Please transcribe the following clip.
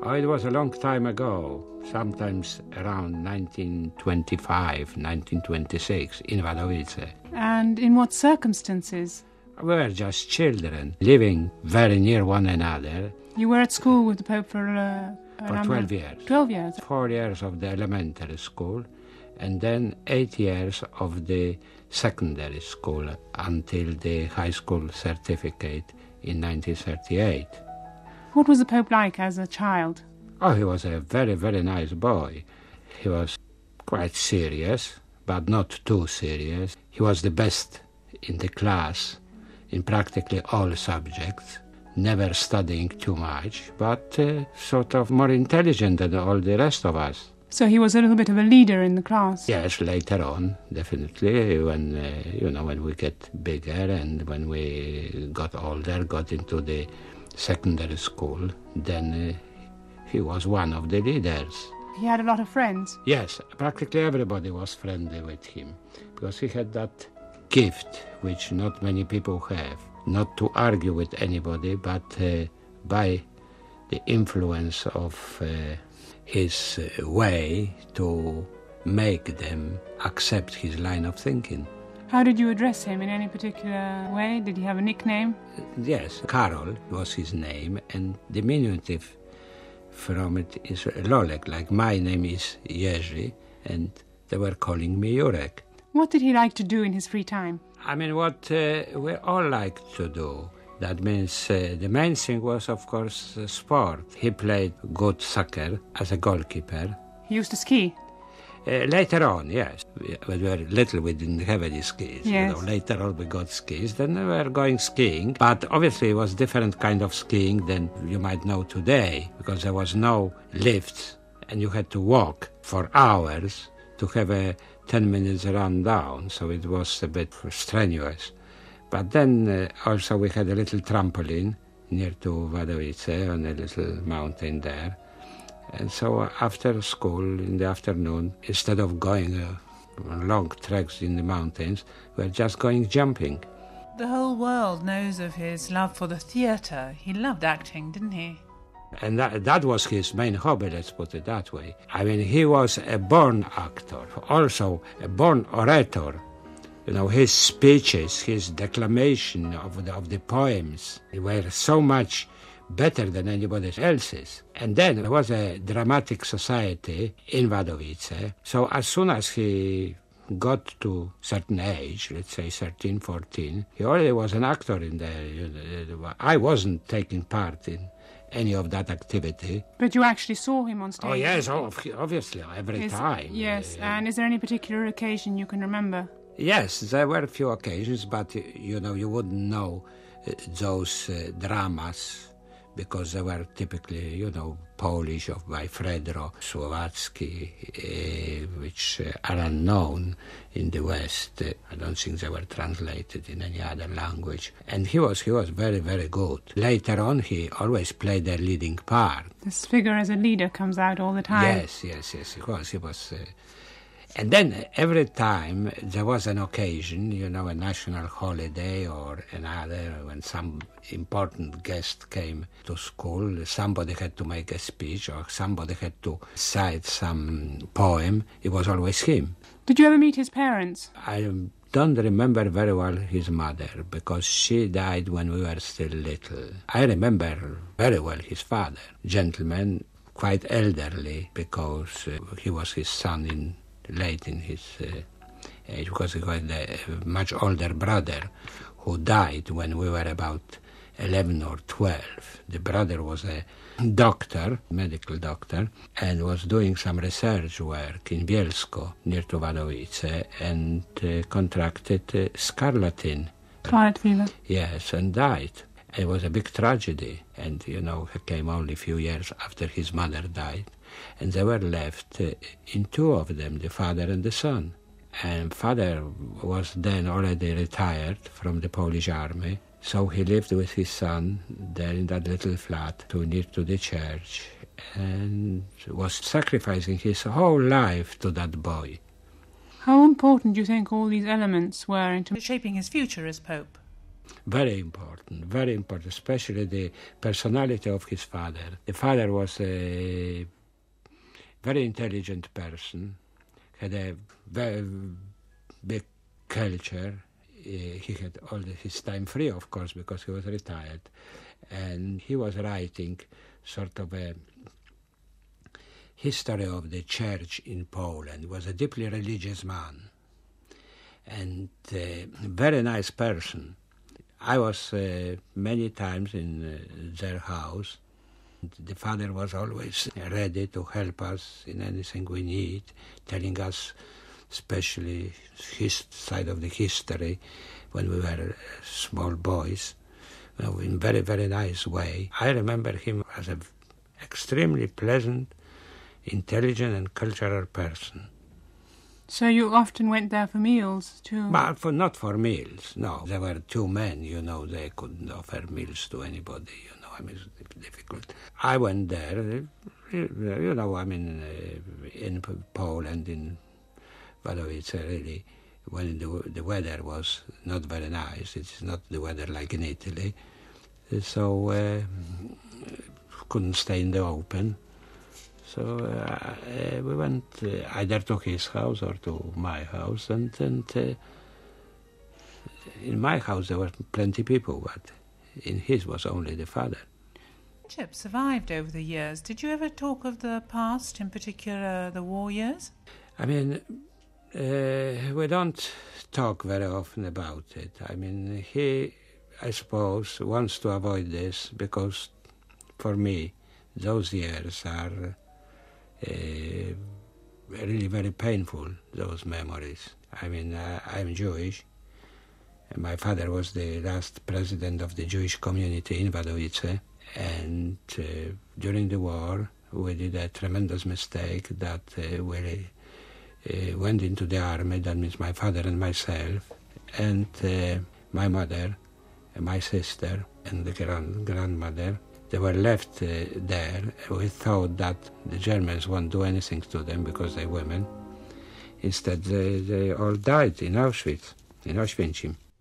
Oh, it was a long time ago, sometimes around 1925, 1926, in Wadowice. And in what circumstances? We were just children, living very near one another. You were at school with the Pope for 12 years. 12 years. 4 years of the elementary school, and then 8 years of the secondary school until the high school certificate in 1938. What was the Pope like as a child? Oh, he was a very, very nice boy. He was quite serious, but not too serious. He was the best in the class in practically all subjects, never studying too much, but sort of more intelligent than all the rest of us. So he was a little bit of a leader in the class? Yes, later on, definitely, when, when we get bigger and when we got older, got into the secondary school, then he was one of the leaders. He had a lot of friends? Yes, practically everybody was friendly with him, because he had that gift which not many people have, not to argue with anybody, but by the influence of his way to make them accept his line of thinking. How did you address him in any particular way? Did he have a nickname? Yes, Karol was his name, and the diminutive from it is Lolek, like my name is Jerzy, and they were calling me Jurek. What did he like to do in his free time? I mean, what we all liked to do. That means the main thing was, of course, sport. He played good soccer as a goalkeeper. He used to ski? Later on, yes. When we were little, we didn't have any skis. Yes. Later on, we got skis. Then we were going skiing. But obviously, it was different kind of skiing than you might know today, because there was no lifts, and you had to walk for hours to have a 10 minutes run down. So it was a bit strenuous. But then also we had a little trampoline near to Wadowice on a little mountain there. And so after school in the afternoon, instead of going on long treks in the mountains, we were just going jumping. The whole world knows of his love for the theatre. He loved acting, didn't he? And that was his main hobby, let's put it that way. I mean, he was a born actor, also a born orator. His speeches, his declamation of the poems were so much better than anybody else's. And then there was a dramatic society in Wadowice. So as soon as he got to a certain age, let's say 13, 14, he already was an actor in there. I wasn't taking part in any of that activity. But you actually saw him on stage? Oh, yes, obviously, every time. Yes, and is there any particular occasion you can remember? Yes, there were a few occasions, but, you wouldn't know those dramas because they were typically, Polish or by Fredro Słowacki, which are unknown in the West. I don't think they were translated in any other language. And he was very, very good. Later on, he always played a leading part. This figure as a leader comes out all the time. Yes, he was. And then every time there was an occasion, a national holiday or another, when some important guest came to school, somebody had to make a speech or somebody had to cite some poem, it was always him. Did you ever meet his parents? I don't remember very well his mother because she died when we were still little. I remember very well his father, gentleman, quite elderly because he was his son late in his age, because he had a much older brother who died when we were about 11 or 12. The brother was a doctor, medical doctor, and was doing some research work in Bielsko, near to Wadowice, and contracted scarlatin. Scarlet fever? Yes, and died. It was a big tragedy, and, he came only a few years after his mother died. And they were left in two of them, the father and the son. And father was then already retired from the Polish army, so he lived with his son there in that little flat near to the church and was sacrificing his whole life to that boy. How important do you think all these elements were into shaping his future as Pope? very important, especially the personality of his father. The father was a very intelligent person, had a very big culture. He had all his time free, of course, because he was retired. And he was writing sort of a history of the church in Poland. He was a deeply religious man and a very nice person. I was many times in their house. The father was always ready to help us in anything we need, telling us especially his side of the history when we were small boys, in very, very nice way. I remember him as an extremely pleasant, intelligent and cultural person. So you often went there for meals too? But not for meals, no. There were two men, they couldn't offer meals to anybody, it's difficult. I went there, in Poland, in Wadowice, really, when the weather was not very nice. It's not the weather like in Italy. So couldn't stay in the open. So we went either to his house or to my house, and in my house there were plenty of people, but in his was only the father. Friendship survived over the years. Did you ever talk of the past, in particular the war years? We don't talk very often about it. He, I suppose, wants to avoid this because, for me, those years are really very painful, those memories. I'm Jewish. My father was the last president of the Jewish community in Wadowice, and during the war we did a tremendous mistake that we went into the army. That means my father and myself, and my mother, and my sister, and the grandmother. They were left there. We thought that the Germans won't do anything to them because they're women. Instead, they all died in Auschwitz, in Oświęcim.